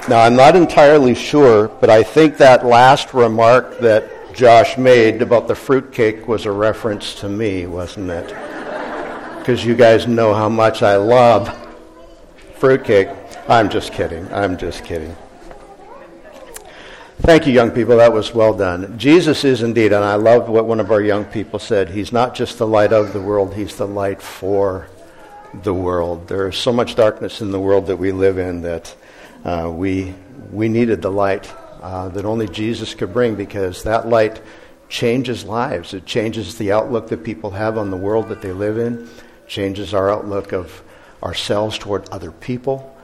Now, I'm not entirely sure, but I think that last remark that Josh made about the fruitcake was a reference to me, wasn't it? Because you guys know how much I love fruitcake. I'm just kidding. Thank you, young people. That was well done. Jesus is indeed, and I love what one of our young people said, he's not just the light of the world, he's the light for the world. There is so much darkness in the world that we live in that we needed the light that only Jesus could bring, because that light changes lives. It changes the outlook that people have on the world that they live in, changes our outlook of ourselves toward other people,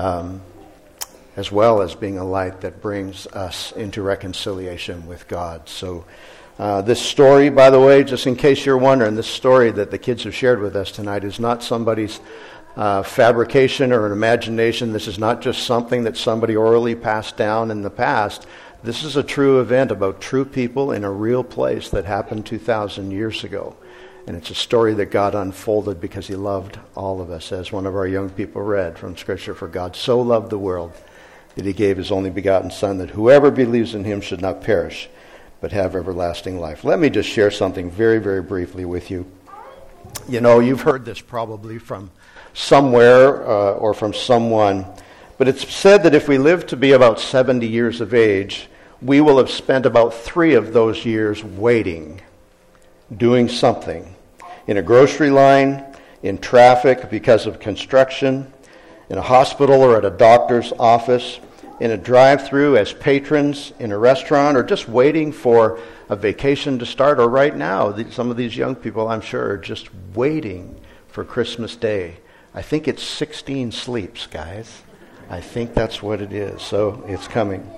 as well as being a light that brings us into reconciliation with God. So this story, by the way, just in case you're wondering, this story that the kids have shared with us tonight is not somebody's fabrication or an imagination. This is not just something that somebody orally passed down in the past. This is a true event about true people in a real place that happened 2,000 years ago. And it's a story that God unfolded because he loved all of us, as one of our young people read from Scripture. For God so loved the world that he gave his only begotten Son, that whoever believes in him should not perish, but have everlasting life. Let me just share something very, very briefly with you. You know, you've heard this probably from somewhere or from someone, but it's said that if we live to be about 70 years of age, we will have spent about 3 of those years waiting, doing something. In a grocery line, in traffic because of construction, in a hospital or at a doctor's office, in a drive-through as patrons in a restaurant, or just waiting for a vacation to start. Or right now, some of these young people, I'm sure, are just waiting for Christmas Day. I think it's 16 sleeps, guys. I think that's what it is. So it's coming.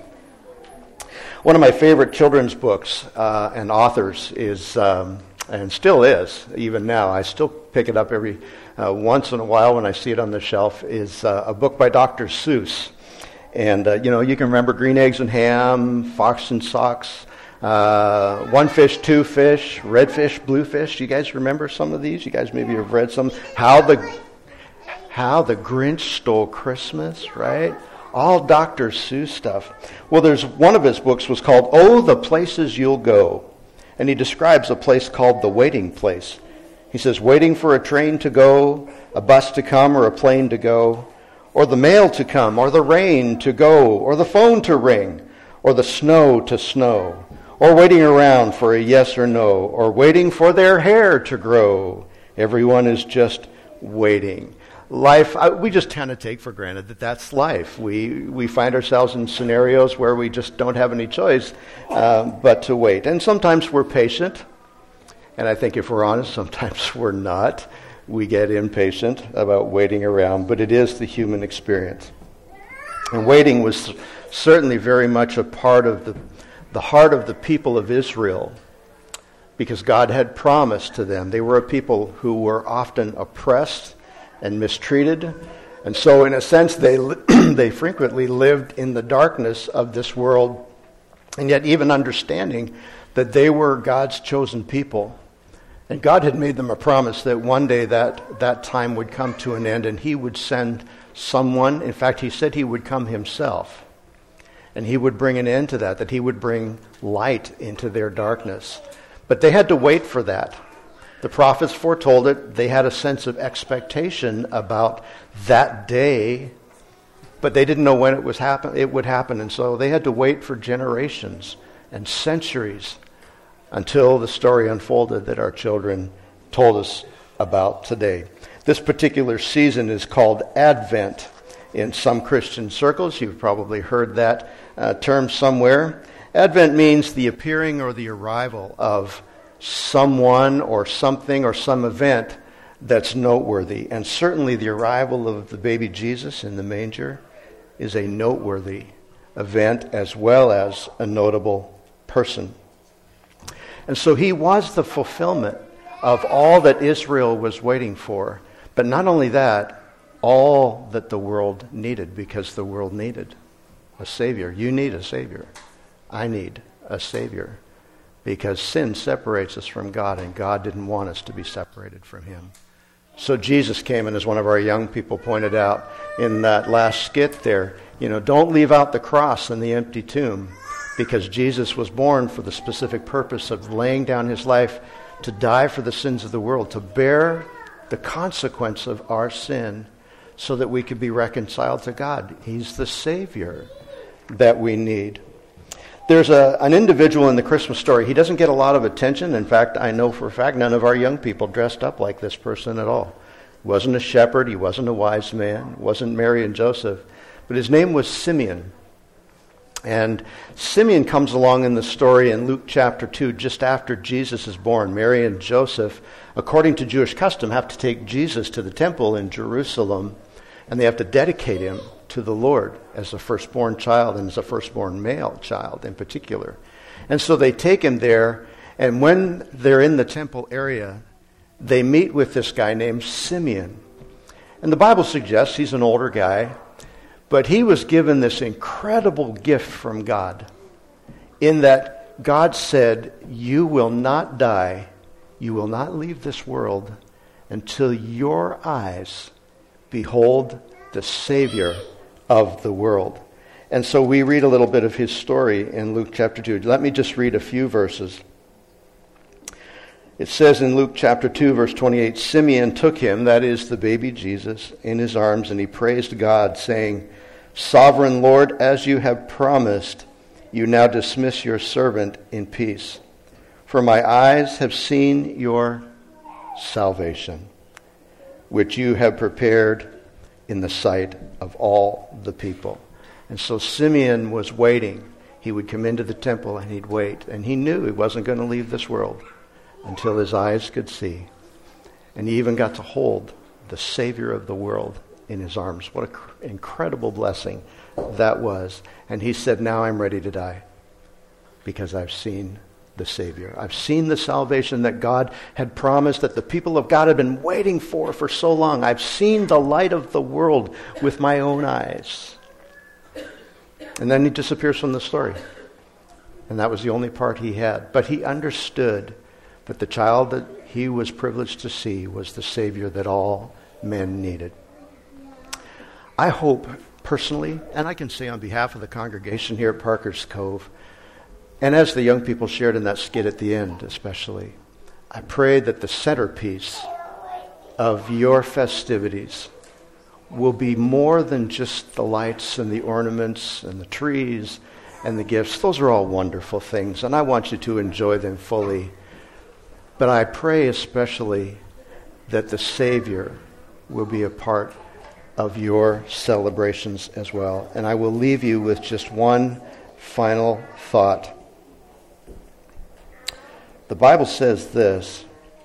One of my favorite children's books and authors is, and still is, even now, I still pick it up every once in a while when I see it on the shelf, is a book by Dr. Seuss. And, you can remember Green Eggs and Ham, Fox and Socks, One Fish, Two Fish, Red Fish, Blue Fish. You guys remember some of these? You guys maybe have read some. How the Grinch Stole Christmas, right? All Dr. Seuss stuff. Well, there's one of his books was called Oh, the Places You'll Go. And he describes a place called the waiting place. He says, waiting for a train to go, a bus to come, or a plane to go, or the mail to come, or the rain to go, or the phone to ring, or the snow to snow, or waiting around for a yes or no, or waiting for their hair to grow. Everyone is just waiting. Life, we just tend to take for granted that that's life. We find ourselves in scenarios where we just don't have any choice but to wait. And sometimes we're patient, and I think if we're honest, sometimes we're not. We get impatient about waiting around, but it is the human experience. And waiting was certainly very much a part of the heart of the people of Israel, because God had promised to them. They were a people who were often oppressed and mistreated, and so in a sense they frequently lived in the darkness of this world, and yet even understanding that they were God's chosen people. And God had made them a promise that one day that time would come to an end, and he would send someone. In fact, he said he would come himself, and he would bring an end to that he would bring light into their darkness. But they had to wait for that. The prophets foretold it. They had a sense of expectation about that day, but they didn't know when it would happen. And so they had to wait for generations and centuries until the story unfolded that our children told us about today. This particular season is called Advent in some Christian circles. You've probably heard that term somewhere. Advent means the appearing or the arrival of someone or something or some event that's noteworthy. And certainly the arrival of the baby Jesus in the manger is a noteworthy event as well as a notable person. And so he was the fulfillment of all that Israel was waiting for. But not only that, all that the world needed, because the world needed a Savior. You need a Savior. I need a Savior. Because sin separates us from God, and God didn't want us to be separated from him. So Jesus came, and as one of our young people pointed out in that last skit there, Don't leave out the cross and the empty tomb, because Jesus was born for the specific purpose of laying down his life to die for the sins of the world, to bear the consequence of our sin so that we could be reconciled to God. He's the Savior that we need. There's an individual in the Christmas story. He doesn't get a lot of attention. In fact, I know for a fact none of our young people dressed up like this person at all. He wasn't a shepherd. He wasn't a wise man. He wasn't Mary and Joseph. But his name was Simeon. And Simeon comes along in the story in Luke chapter 2, just after Jesus is born. Mary and Joseph, according to Jewish custom, have to take Jesus to the temple in Jerusalem, and they have to dedicate him to the Lord as a firstborn child, and as a firstborn male child in particular. And so they take him there, and when they're in the temple area, they meet with this guy named Simeon. And the Bible suggests he's an older guy, but he was given this incredible gift from God, in that God said, "You will not die, you will not leave this world until your eyes behold the Savior of the world." And so we read a little bit of his story in Luke chapter 2. Let me just read a few verses. It says in Luke chapter 2, verse 28, Simeon took him, that is the baby Jesus, in his arms, and he praised God, saying, "Sovereign Lord, as you have promised, you now dismiss your servant in peace. For my eyes have seen your salvation, which you have prepared in the sight of all the people." And so Simeon was waiting. He would come into the temple and he'd wait. And he knew he wasn't going to leave this world until his eyes could see. And he even got to hold the Savior of the world in his arms. What an incredible blessing that was. And he said, "Now I'm ready to die, because I've seen the Savior. I've seen the salvation that God had promised, that the people of God had been waiting for so long. I've seen the light of the world with my own eyes." And then he disappears from the story. And that was the only part he had. But he understood that the child that he was privileged to see was the Savior that all men needed. I hope personally, and I can say on behalf of the congregation here at Parker's Cove, and as the young people shared in that skit at the end especially, I pray that the centerpiece of your festivities will be more than just the lights and the ornaments and the trees and the gifts. Those are all wonderful things, and I want you to enjoy them fully. But I pray especially that the Savior will be a part of your celebrations as well. And I will leave you with just one final thought. The Bible says this: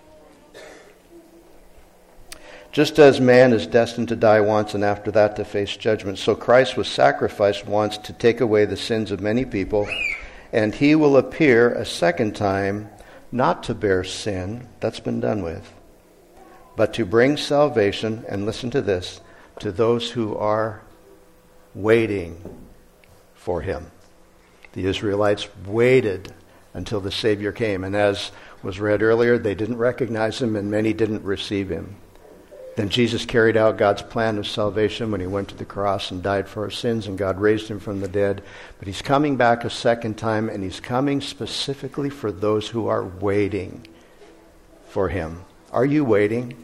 "Just as man is destined to die once and after that to face judgment, so Christ was sacrificed once to take away the sins of many people, and he will appear a second time, not to bear sin," that's been done with, "but to bring salvation," and listen to this, "to those who are waiting for him." The Israelites waited until the Savior came, and as was read earlier, they didn't recognize him and many didn't receive him. Then Jesus carried out God's plan of salvation when he went to the cross and died for our sins, and God raised him from the dead. But he's coming back a second time, and he's coming specifically for those who are waiting for him. Are you waiting?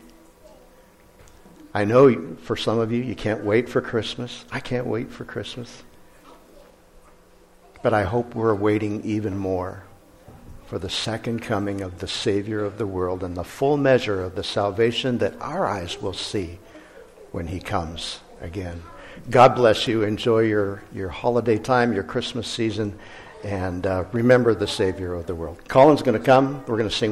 I know for some of you, you can't wait for Christmas. I can't wait for Christmas. But I hope we're waiting even more for the second coming of the Savior of the world and the full measure of the salvation that our eyes will see when he comes again. God bless you. Enjoy your holiday time, your Christmas season, and remember the Savior of the world. Colin's going to come. We're going to sing